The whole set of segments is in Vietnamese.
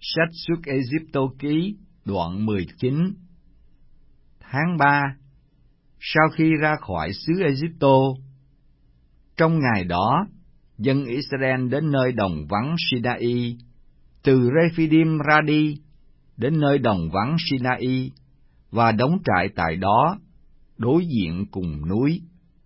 Sách Xuất Ê-díp-tô ký đoạn 19. Tháng 3, sau khi ra khỏi xứ Ê-díp-tô, trong ngày đó, dân Israel đến nơi đồng vắng Sinai, từ Rephidim ra đi, đến nơi đồng vắng Sinai, và đóng trại tại đó, đối diện cùng núi.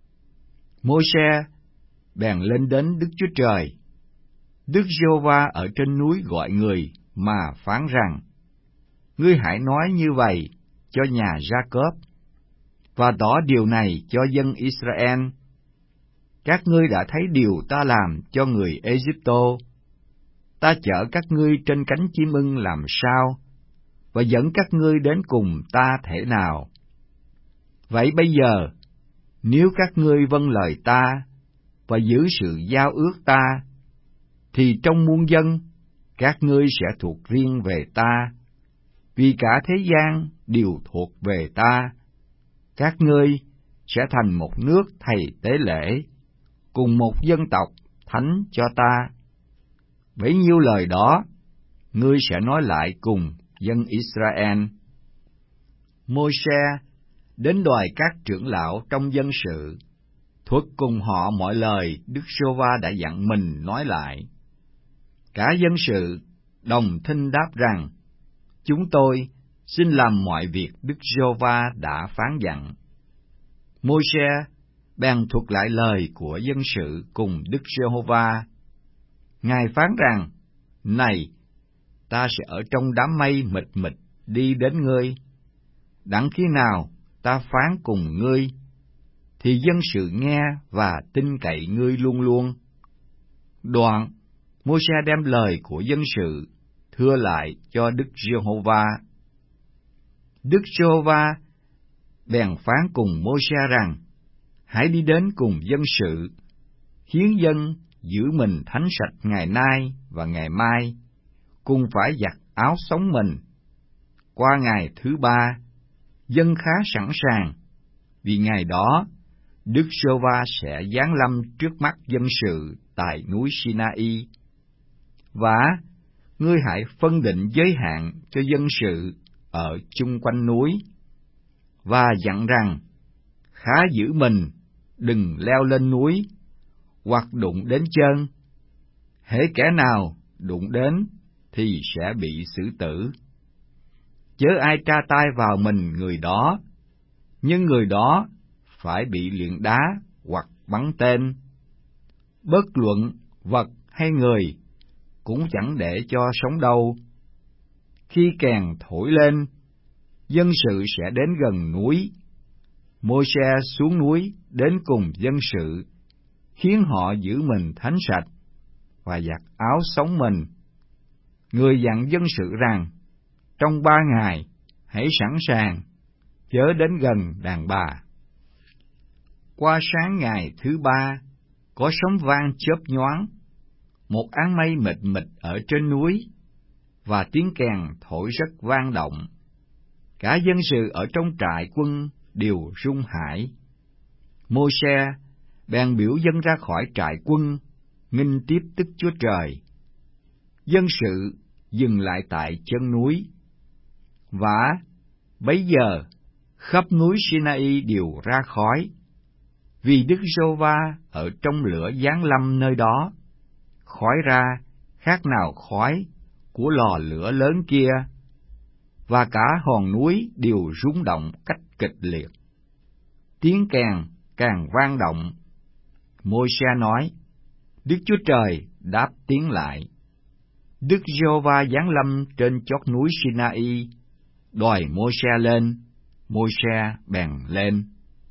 Môi-se bèn lên đến Đức Chúa Trời. Đức Giê-hô-va ở trên núi gọi người mà phán rằng: Ngươi hãy nói như vậy cho nhà Gia-cốp, và tỏ điều này cho dân Israel. Các ngươi đã thấy điều ta làm cho người Ê-díp-tô. Ta chở các ngươi trên cánh chim ưng làm sao, và dẫn các ngươi đến cùng ta thể nào. Vậy bây giờ, nếu các ngươi vâng lời ta, và giữ sự giao ước ta, thì trong muôn dân, các ngươi sẽ thuộc riêng về ta, vì cả thế gian đều thuộc về ta. Các ngươi sẽ thành một nước thầy tế lễ, cùng một dân tộc thánh cho ta. Bấy nhiêu lời đó, ngươi sẽ nói lại cùng dân Israel. Môi-se đến đòi các trưởng lão trong dân sự, thuật cùng họ mọi lời Đức Giê-hô-va đã dặn mình nói lại. Cả dân sự đồng thinh đáp rằng: Chúng tôi xin làm mọi việc Đức Giê-hô-va đã phán dặn. Môi-se bèn thuật lại lời của dân sự cùng Đức Giê-hô-va. Ngài phán rằng: Này, ta sẽ ở trong đám mây mịt mịt đi đến ngươi. Đặng khi nào ta phán cùng ngươi, thì dân sự nghe và tin cậy ngươi luôn luôn. Đoạn, Môi-se đem lời của dân sự thưa lại cho Đức Giê-hô-va. Đức Giê-hô-va bèn phán cùng Môi-se rằng: Hãy đi đến cùng dân sự, khiến dân giữ mình thánh sạch ngày nay và ngày mai, cùng phải giặt áo sống mình. Qua ngày thứ 3, dân khá sẵn sàng, vì ngày đó Đức Giê-hô-va sẽ giáng lâm trước mắt dân sự tại núi Sinai. Và ngươi hãy phân định giới hạn cho dân sự ở chung quanh núi, và dặn rằng: Khá giữ mình, đừng leo lên núi, hoặc đụng đến chân. Hễ kẻ nào đụng đến thì sẽ bị xử tử. Chớ ai tra tay vào mình người đó, nhưng người đó phải bị luyện đá hoặc bắn tên. Bất luận vật hay người cũng chẳng để cho sống đâu. Khi kèn thổi lên, dân sự sẽ đến gần núi. Môi-se xuống núi đến cùng dân sự, khiến họ giữ mình thánh sạch và giặt áo sống mình. Người dặn dân sự rằng: Trong 3 ngày hãy sẵn sàng, chớ đến gần đàn bà. Qua sáng ngày thứ 3, có sấm vang chớp nhoáng, một áng mây mịt mịt ở trên núi, và tiếng kèn thổi rất vang động. Cả dân sự ở trong trại quân đều run hãi. Môi-se bèn biểu dân ra khỏi trại quân, nghinh tiếp Đức Chúa Trời. Dân sự dừng lại tại chân núi, và bấy giờ khắp núi Sinai đều ra khói, vì Đức Giê-hô-va ở trong lửa giáng lâm nơi đó. Khói ra khác nào khói của lò lửa lớn kia, và cả hòn núi đều rung động cách kịch liệt. Tiếng kèn càng vang động. Môi-se nói: Đức Chúa Trời đáp tiếng lại. Đức Giê-hô-va giáng lâm trên chót núi Sinai, đòi Môi-se lên. Môi-se bèn lên.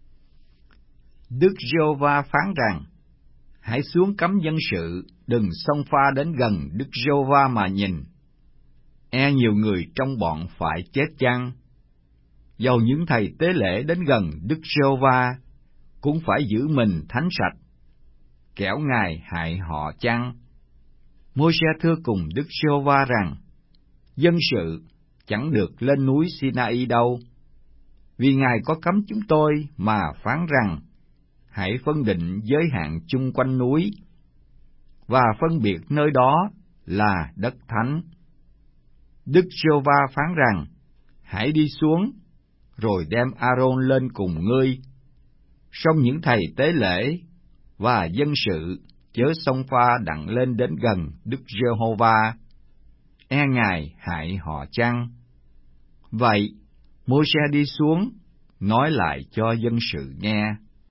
Đức Giê-hô-va phán rằng: Hãy xuống cấm dân sự, đừng xông pha đến gần Đức Giê-hô-va mà nhìn. E nhiều người trong bọn phải chết chăng? Dầu những thầy tế lễ đến gần Đức Giê-hô-va cũng phải giữ mình thánh sạch, kẻo Ngài hại họ chăng? Môi-se thưa cùng Đức Giê-hô-va rằng: Dân sự chẳng được lên núi Sinai đâu, vì Ngài có cấm chúng tôi mà phán rằng: Hãy phân định giới hạn chung quanh núi, và phân biệt nơi đó là đất thánh. Đức Giê-hô-va phán rằng: Hãy đi xuống, rồi đem A-rôn lên cùng ngươi. Song những thầy tế lễ và dân sự chớ xông pha đặng lên đến gần Đức Giê-hô-va, e Ngài hại họ chăng? Vậy, Môi-se đi xuống, nói lại cho dân sự nghe.